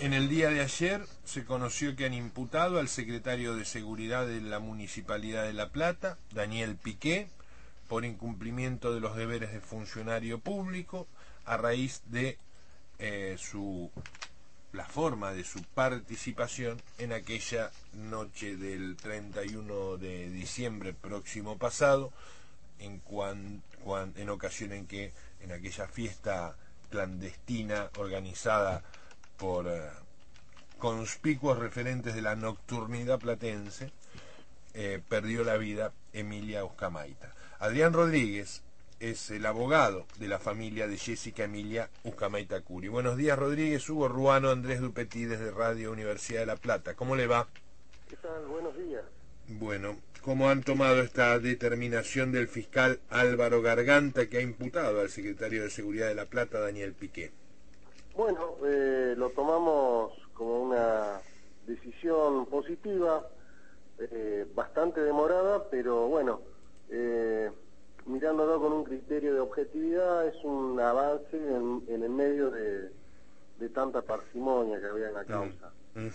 En el día de ayer se conoció que han imputado al secretario de Seguridad de la Municipalidad de La Plata, Daniel Piqué, por incumplimiento de los deberes de funcionario público a raíz de la forma de su participación en aquella noche del 31 de diciembre próximo pasado, en ocasión en que en aquella fiesta clandestina organizada por conspicuos referentes de la nocturnidad platense, perdió la vida Emilia Uzcamaita. Adrián Rodríguez es el abogado de la familia de Jessica Emilia Uzcamaita Curi. Buenos días, Rodríguez. Hugo Ruano, Andrés Dupetí desde Radio Universidad de La Plata. ¿Cómo le va? ¿Qué tal? Buenos días. Bueno, ¿cómo han tomado esta determinación del fiscal Álvaro Garganta, que ha imputado al secretario de Seguridad de La Plata, Daniel Piqué? Bueno, lo tomamos como una decisión positiva, bastante demorada, pero bueno, mirándolo con un criterio de objetividad, es un avance en el medio de tanta parsimonia que había en la causa.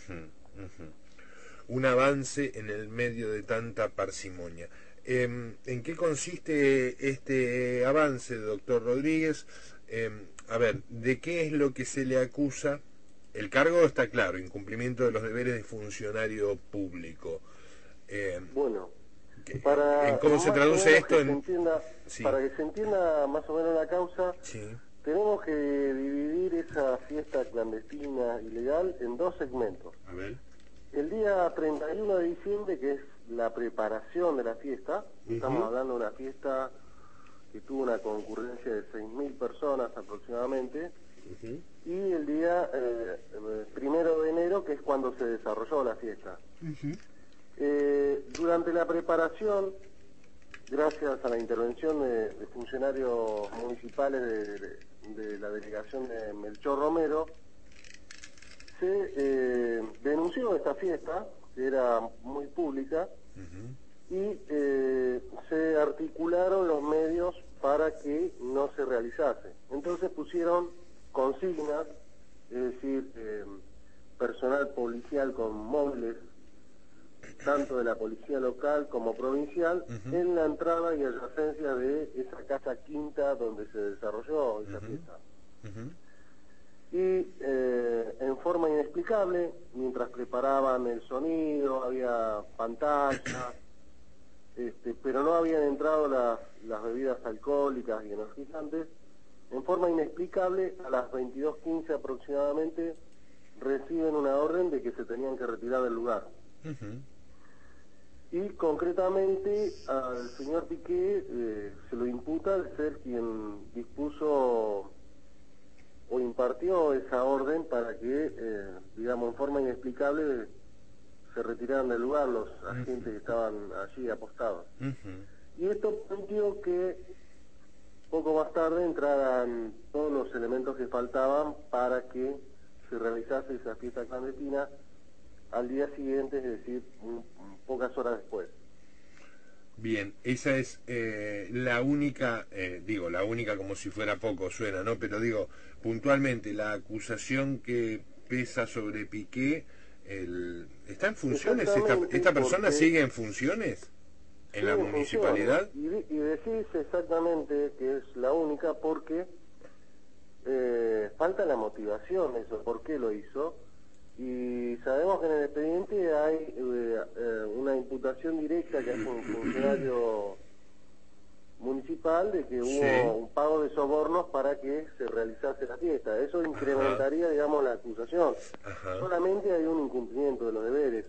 Un avance en el medio de tanta parsimonia. ¿En qué consiste este avance, doctor Rodríguez? A ver, ¿de qué es lo que se le acusa? El cargo está claro, incumplimiento de los deberes de funcionario público. Bueno, ¿cómo se traduce esto? Sí. Para que se entienda más o menos la causa, sí, tenemos que dividir esa fiesta clandestina ilegal en dos segmentos. A ver. El día 31 de diciembre, que es la preparación de la fiesta, estamos hablando de una fiesta que tuvo una concurrencia de 6.000 personas aproximadamente, y el día 1 de enero, que es cuando se desarrolló la fiesta. Durante la preparación, gracias a la intervención de funcionarios municipales de la delegación de Melchor Romero, se denunció esta fiesta, que era muy pública, y se articularon los medios para que no se realizase. Entonces pusieron consignas, es decir, personal policial con móviles, tanto de la policía local como provincial, en la entrada y adyacencia de esa casa quinta donde se desarrolló esa fiesta. Y en forma inexplicable, mientras preparaban el sonido, había pantalla, pero no habían entrado las bebidas alcohólicas y energizantes. En forma inexplicable, a las 22:15 aproximadamente, reciben una orden de que se tenían que retirar del lugar. Y concretamente al señor Piqué se lo imputa de ser quien dispuso o impartió esa orden para que, digamos, en forma inexplicable se retiraran del lugar los agentes que estaban allí apostados. Y esto permitió que poco más tarde entraran todos los elementos que faltaban para que se realizase esa fiesta clandestina al día siguiente, es decir, pocas horas después. Bien, esa es la única, la única como si fuera poco suena, ¿no? Pero digo, puntualmente, la acusación que pesa sobre Piqué, ¿está en funciones? ¿Esta persona sigue en funciones en la municipalidad? Y decís exactamente que es la única porque falta la motivación, eso, por qué lo hizo. Y sabemos que en el expediente hay una imputación directa que hace un funcionario municipal de que hubo un pago de sobornos para que se realizase la fiesta. Eso incrementaría, digamos, la acusación. Solamente hay un incumplimiento de los deberes.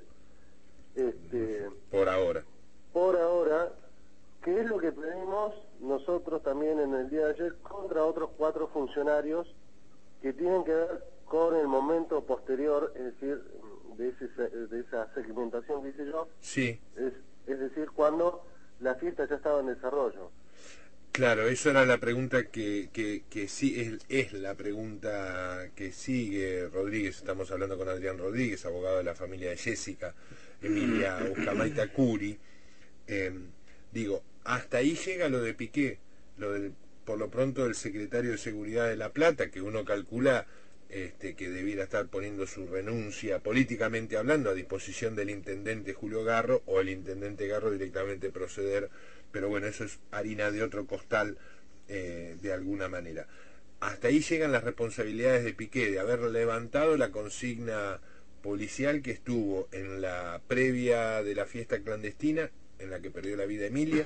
Por ahora. Por ahora, que es lo que pedimos nosotros también en el día de ayer contra otros 4 funcionarios que tienen que ver con el momento posterior, es decir, de esa segmentación que hice yo, es decir, cuando la fiesta ya estaba en desarrollo. Claro, eso era la pregunta que sí es la pregunta que sigue, Rodríguez. Estamos hablando con Adrián Rodríguez, abogado de la familia de Jessica Emilia Uzcamaita Curi. Digo, hasta ahí llega lo de Piqué, por lo pronto del secretario de Seguridad de La Plata, que uno calcula que debiera estar poniendo su renuncia, políticamente hablando, a disposición del intendente Julio Garro, o el intendente Garro directamente proceder, pero bueno, eso es harina de otro costal, de alguna manera. Hasta ahí llegan las responsabilidades de Piqué, de haber levantado la consigna policial que estuvo en la previa de la fiesta clandestina, en la que perdió la vida Emilia,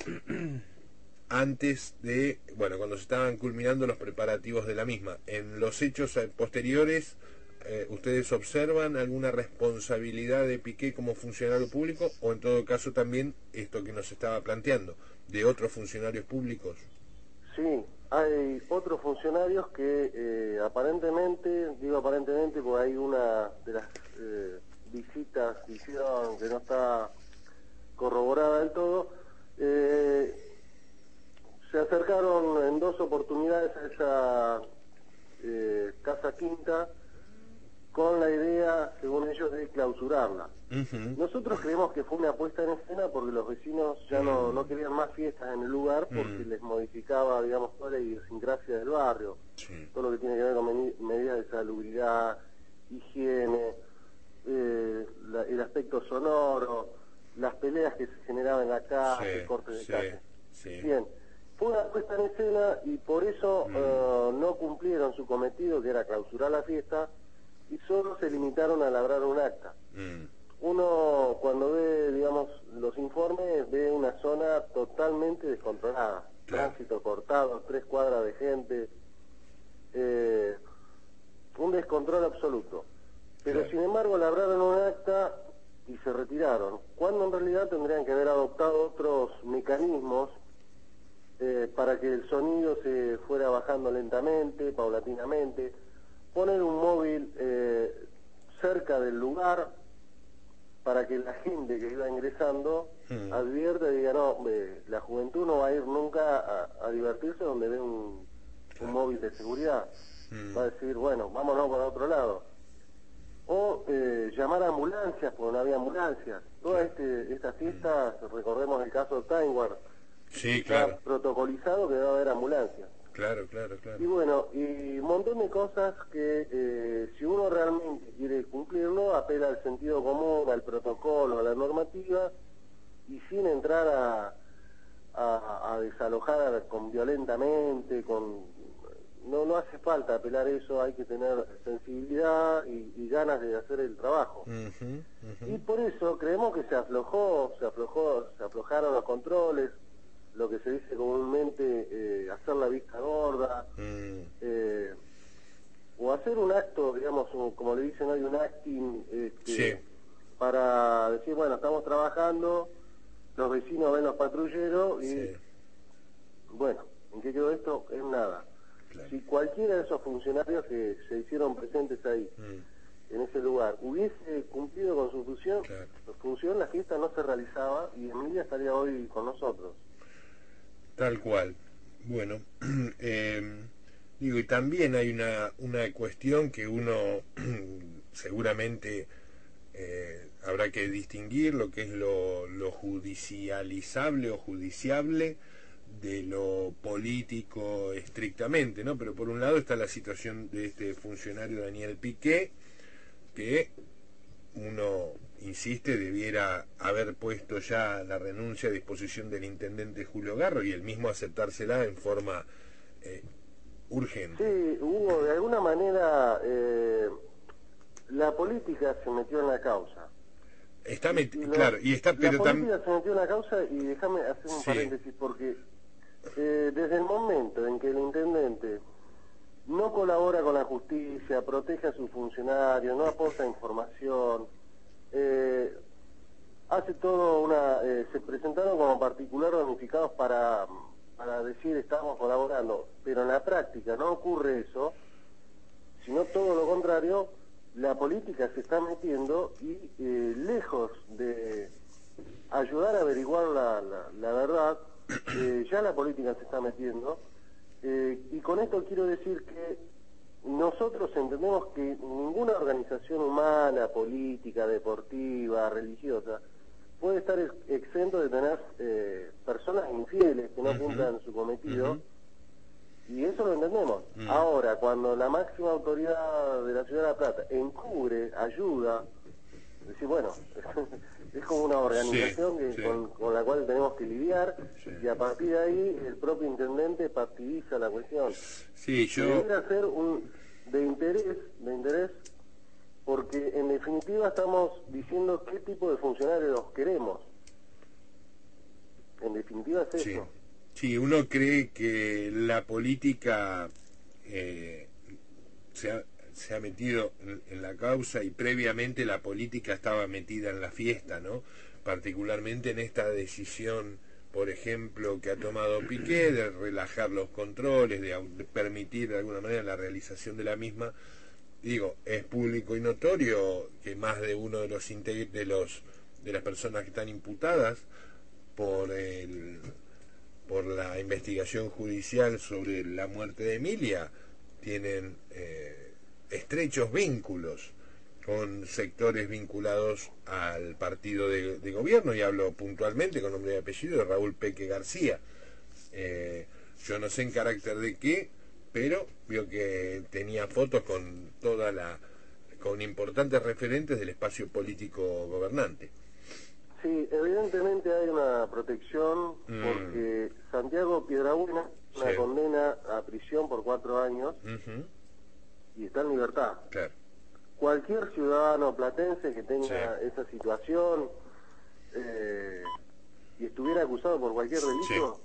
antes de, bueno, cuando se estaban culminando los preparativos de la misma. En los hechos posteriores, ¿ustedes observan alguna responsabilidad de Piqué como funcionario público, o en todo caso también esto que nos estaba planteando, de otros funcionarios públicos? Sí, hay otros funcionarios que aparentemente, digo aparentemente porque hay una de las visitas que hicieron que no está corroborada del todo, se acercaron en 2 oportunidades a esa casa quinta con la idea, según ellos, de clausurarla. Nosotros creemos que fue una puesta en escena porque los vecinos ya no querían más fiestas en el lugar porque les modificaba, digamos, toda la idiosincrasia del barrio, todo lo que tiene que ver con medidas de salubridad, higiene, el aspecto sonoro, las peleas que se generaban en la calle, cortes de calle. Bien, fue una puesta en escena y por eso no cumplieron su cometido, que era clausurar la fiesta, y solo se limitaron a labrar un acta. Uno, cuando ve, digamos, los informes, ve una zona totalmente descontrolada. Tránsito cortado, 3 cuadras de gente, un descontrol absoluto. Pero sin embargo labraron un acta y se retiraron, cuando en realidad tendrían que haber adoptado otros mecanismos para que el sonido se fuera bajando lentamente, paulatinamente, poner un móvil cerca del lugar para que la gente que iba ingresando advierta y diga, no, la juventud no va a ir nunca a divertirse donde ve un móvil de seguridad. Va a decir, bueno, vámonos por otro lado. O llamar a ambulancias, porque no había ambulancias. Toda esta fiesta, recordemos el caso de Time Warner, está protocolizado que debe haber ambulancias. Claro. Y bueno, y un montón de cosas que si uno realmente quiere cumplirlo, apela al sentido común, al protocolo, a la normativa, y sin entrar a desalojar violentamente, no hace falta apelar eso, hay que tener sensibilidad y ganas de hacer el trabajo. Y por eso creemos que se aflojaron los controles, lo que se dice comúnmente hacer la vista gorda, o hacer un acto, digamos, como le dicen hoy, un acting, para decir, bueno, estamos trabajando, los vecinos ven los patrulleros y, bueno, ¿en qué quedó esto? En nada. Si cualquiera de esos funcionarios que se hicieron presentes ahí, en ese lugar, hubiese cumplido con su función, la fiesta no se realizaba y Emilia estaría hoy con nosotros. Tal cual. Bueno, digo, y también hay una cuestión que uno seguramente habrá que distinguir, lo que es lo judicializable o judiciable de lo político estrictamente, ¿no? Pero por un lado está la situación de este funcionario Daniel Piqué, que uno insiste debiera haber puesto ya la renuncia a disposición del intendente Julio Garro y el mismo aceptársela en forma urgente. Sí, Hugo, de alguna manera la política se metió en la causa. Claro, y está, pero la política se metió en la causa y déjame hacer un paréntesis porque desde el momento en que el intendente no colabora con la justicia, protege a sus funcionarios, no aporta información, hace todo se presentaron como particular ramificados para decir estamos colaborando, pero en la práctica no ocurre eso, sino todo lo contrario. La política se está metiendo y lejos de ayudar a averiguar la verdad, ya la política se está metiendo, y con esto quiero decir que nosotros entendemos que ninguna organización humana, política, deportiva, religiosa, puede estar exento de tener personas infieles que no cumplan su cometido, Y eso lo entendemos. Ahora, cuando la máxima autoridad de la Ciudad de La Plata encubre, ayuda, decir, bueno, es como una organización con la cual tenemos que lidiar, y a partir de ahí el propio intendente partidiza la cuestión. Sí, debería ser de interés, porque en definitiva estamos diciendo qué tipo de funcionarios queremos. En definitiva es eso. Sí, uno cree que la política se ha metido en la causa, y previamente la política estaba metida en la fiesta, ¿no? Particularmente en esta decisión, por ejemplo, que ha tomado Piqué de relajar los controles, de permitir de alguna manera la realización de la misma. Digo, es público y notorio que más de uno de las personas que están imputadas por la investigación judicial sobre la muerte de Emilia tienen estrechos vínculos con sectores vinculados al partido de gobierno, y hablo puntualmente con nombre y apellido de Raúl Peque García. Yo no sé en carácter de qué, pero vio que tenía fotos con con importantes referentes del espacio político gobernante. Sí, evidentemente hay una protección, porque Santiago Piedrabuena, una condena a prisión por 4 años, y está en libertad. Claro. Cualquier ciudadano platense que tenga esa situación y estuviera acusado por cualquier delito,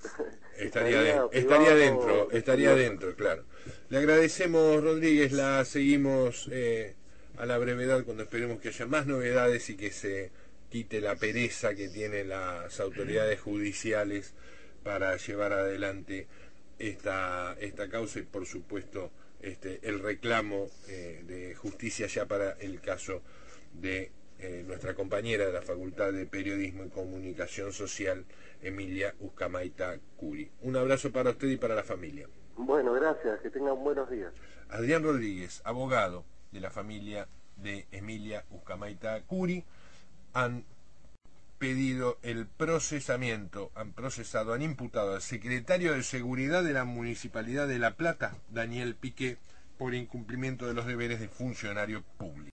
estaría dentro, claro. Le agradecemos, Rodríguez, la seguimos a la brevedad cuando esperemos que haya más novedades y que se quite la pereza que tienen las autoridades judiciales para llevar adelante esta causa, y por supuesto el reclamo de justicia ya para el caso de nuestra compañera de la Facultad de Periodismo y Comunicación Social, Emilia Uzcamaita Curi. Un abrazo para usted y para la familia. Bueno, gracias, que tengan buenos días. Adrián Rodríguez, abogado de la familia de Emilia Uzcamaita Curi, han pedido el procesamiento, han imputado al secretario de Seguridad de la Municipalidad de La Plata, Daniel Piqué, por incumplimiento de los deberes de funcionario público.